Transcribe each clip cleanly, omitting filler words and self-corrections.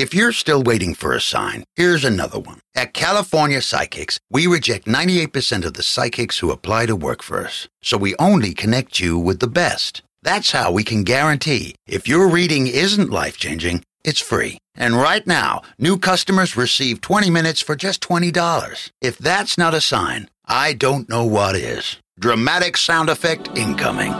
If you're still waiting for a sign, here's another one. At California Psychics, we reject 98% of the psychics who apply to work for us. So we only connect you with the best. That's how we can guarantee if your reading isn't life-changing, it's free. And right now, new customers receive 20 minutes for just $20. If that's not a sign, I don't know what is. Dramatic sound effect incoming.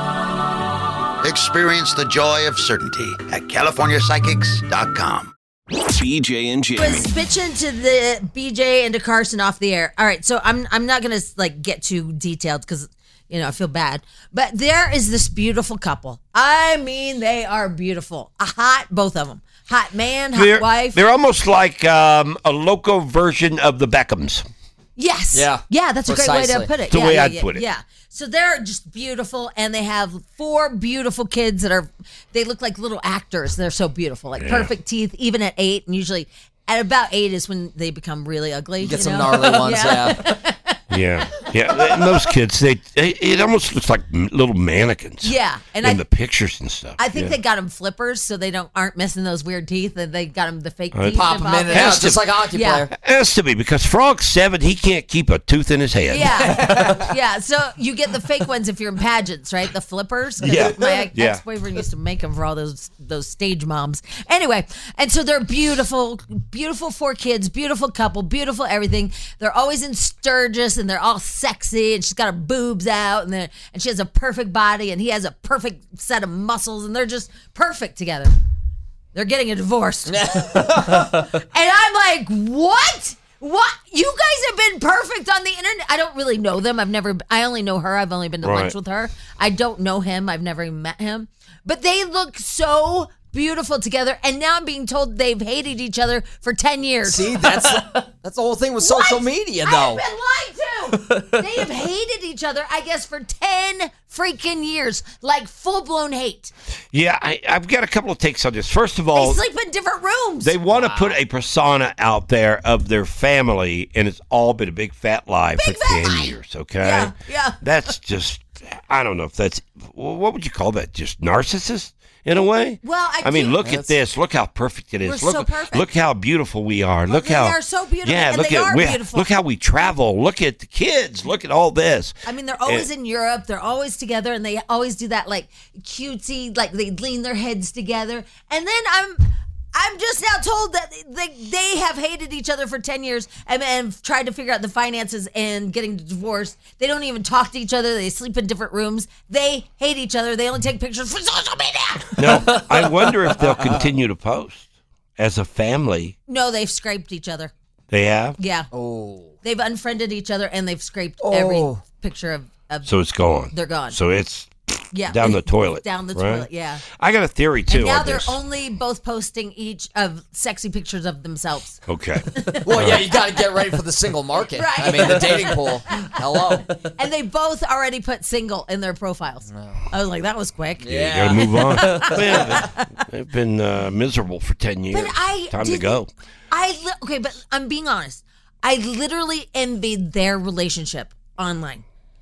Experience the joy of certainty at CaliforniaPsychics.com. BJ and Jamie. Was bitching to the BJ and to Carson off the air. All right, so I'm not gonna get too detailed because I feel bad. But there is this beautiful couple. I mean, they are beautiful. Both of them. Hot man, hot wife. They're almost like a local version of the Beckhams. Yes. Yeah. Yeah, that's a great way to put it. The way I'd put it. Yeah. So they're just beautiful, and they have 4 beautiful kids they look like little actors. They're so beautiful, perfect teeth, even at 8. And usually at about 8 is when they become really ugly. Get some gnarly ones, Yeah. And those kids, it almost looks like little mannequins. Yeah, and in the pictures and stuff. I think they got them flippers so they aren't missing those weird teeth, and they got them the fake teeth. Pop them in and out, just like a hockey player. It has to be because Frog's 7, he can't keep a tooth in his head. Yeah, yeah. So you get the fake ones if you're in pageants, right? The flippers. Yeah. My ex-boyfriend used to make them for all those stage moms. Anyway, and so they're beautiful, beautiful 4 kids, beautiful couple, beautiful everything. They're always in Sturgis, and they're all sexy, and she's got her boobs out, and she has a perfect body, and he has a perfect set of muscles, and they're just perfect together. They're getting a divorce. And I'm like, what? What? You guys have been perfect on the internet. I don't really know them. I only know her. I've only been to lunch with her. I don't know him. I've never even met him. But they look so beautiful together, and now I'm being told they've hated each other for 10 years. See, that's the whole thing with social media, though. I've been lied to. They have hated each other, I guess, for 10 freaking years, like full-blown hate. Yeah, I've got a couple of takes on this. First of all, they sleep in different rooms. They want to put a persona out there of their family, and it's all been a big fat lie for 10 years, okay? Yeah. That's just, I don't know if that's, what would you call that? Just narcissist? In a way? Well, I mean, look at this. Look how perfect it is. We're so perfect. Look how beautiful we are. Look how they are so beautiful. Yeah, and they are beautiful. Look how we travel. Look at the kids. Look at all this. I mean, they're always in Europe. They're always together, and they always do that cutesy, they lean their heads together. And then I'm just now told that they have hated each other for 10 years and tried to figure out the finances and getting divorced. They don't even talk to each other. They sleep in different rooms. They hate each other. They only take pictures for social media. No, I wonder if they'll continue to post as a family. No, they've scraped each other. They have? Yeah. Oh. They've unfriended each other, and they've scraped every picture of. So it's gone. They're gone. So it's Yeah, down the toilet. Down the right? toilet, yeah. I got a theory, too, and now on they're this. only both posting each of sexy pictures of themselves. Okay. Well, yeah, you got to get ready for the single market. Right. I mean, the dating pool. Hello. And they both already put single in their profiles. I was like, that was quick. You got to move on. Well, they've been miserable for 10 years. But Time to go. Okay, but I'm being honest. I literally envied their relationship online.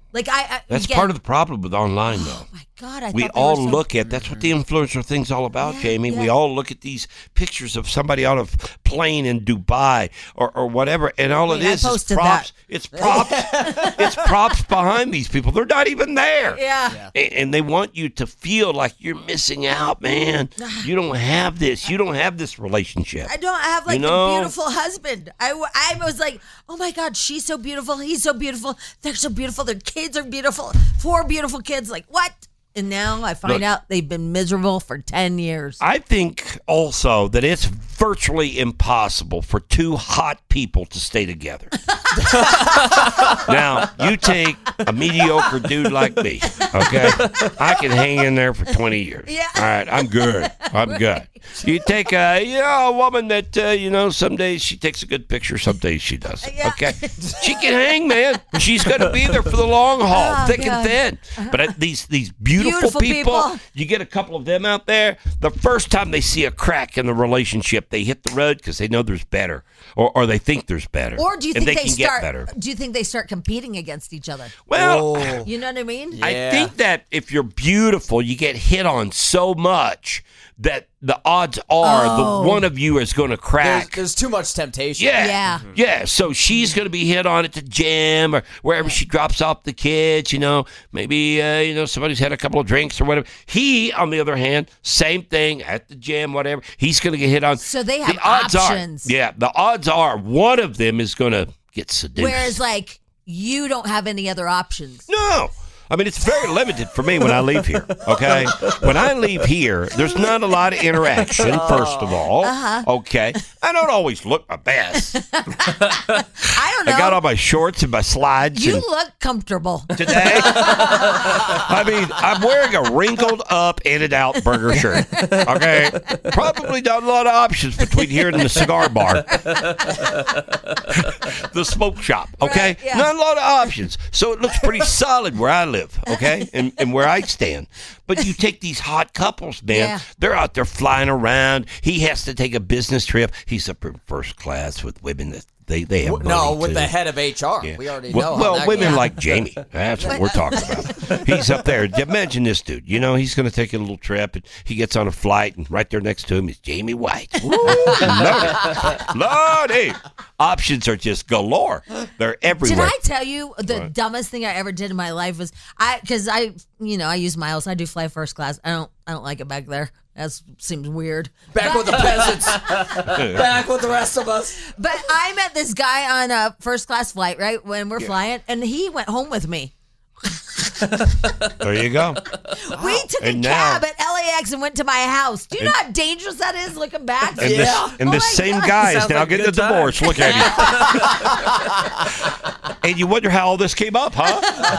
That's part of the problem with online, though. Oh, my God. We all look at, that's what the influencer thing's all about, Jamie. Yeah. We all look at these pictures of somebody on a plane in Dubai or whatever, and all it is props. It's props. It's props behind these people. They're not even there. Yeah. And they want you to feel like you're missing out, man. You don't have this. You don't have this relationship. I don't have a beautiful husband. I was like, oh my God, she's so beautiful. He's so beautiful. They're so beautiful. Their kids are beautiful. 4 beautiful kids. Like, what? And now I find out they've been miserable for 10 years. I think also that it's virtually impossible for 2 hot people to stay together. Now, you take a mediocre dude like me, okay? I can hang in there for 20 years. Yeah. All right, I'm good. I'm good. You take a woman that, some days she takes a good picture, some days she doesn't, okay? She can hang, man. She's going to be there for the long haul, thick and thin. But these beautiful people, you get a couple of them out there, the first time they see a crack in the relationship, they hit the road because they know there's better, or they think there's better. Or do you think they get better. Do you think they start competing against each other? Well, you know what I mean? I think that if you're beautiful, you get hit on so much that the odds are the one of you is going to crack. There's too much temptation. Yeah. Yeah, so she's going to be hit on at the gym or wherever she drops off the kids, maybe, somebody's had a couple of drinks or whatever. He, on the other hand, same thing at the gym, whatever. He's going to get hit on. So they have the odds options. The odds are one of them is going to get seduced. Whereas, like, you don't have any other options. No. I mean, it's very limited for me when I leave here, okay? When I leave here, there's not a lot of interaction, first of all, okay? I don't always look my best. I don't know. I got all my shorts and my slides. You look comfortable. Today, I mean, I'm wearing a wrinkled up, in-and-out burger shirt, okay? Probably not a lot of options between here and the cigar bar. The smoke shop, okay? Right, yeah. Not a lot of options. So it looks pretty solid where I live, okay? And where I stand. But you take these hot couples, man. Yeah. They're out there flying around. He has to take a business trip. He's up in first class with women that they have money with too. the head of HR. Yeah. We already know. Well, how that women goes. like Jamie. That's what we're talking about. He's up there. Imagine this dude. He's going to take a little trip, and he gets on a flight, and right there next to him is Jamie White. Lordy. Options are just galore. They're everywhere. Did I tell you the dumbest thing I ever did in my life was because I use miles. I do fly first class. I don't like it back there. That seems weird. Back with the peasants. Back with the rest of us. But I met this guy on a first class flight, right, when we're flying, and he went home with me. There you go. We took a cab at LAX and went to my house. Do you know how dangerous that is looking back? And this same God. guy is Sounds now like a getting a good time. divorce. Look at him. And you wonder how all this came up, huh?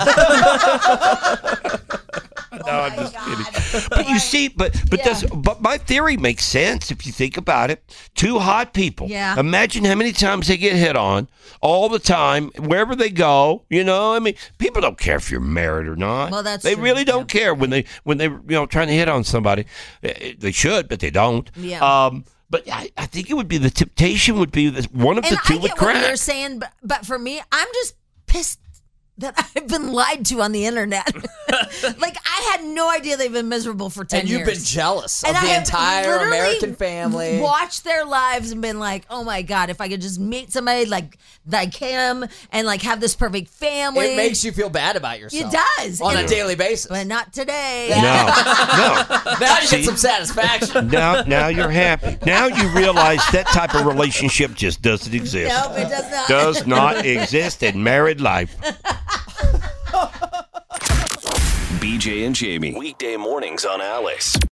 No, I'm just kidding. But you see, but my theory makes sense if you think about it. Two hot people. Yeah. Imagine how many times they get hit on all the time, wherever they go. I mean, people don't care if you're married or not. Well, that's they true, really don't care when they trying to hit on somebody. They should, but they don't. Yeah. But I think it would be the temptation would be that one of the two I would get what crack. you're saying, but for me, I'm just pissed that I've been lied to on the internet. Like, I had no idea they've been miserable for 10 And years. you've been jealous of And I the have entire literally American family. Watched their lives and been like, oh my God, if I could just meet somebody like him and like have this perfect family. It makes you feel bad about yourself. It does. On a And- daily basis. But not today. No. Now you See? get some satisfaction. Now you're happy. Now you realize that type of relationship just doesn't exist. Nope, it does not. Does not exist in married life. BJ and Jamie. Weekday mornings on Alice.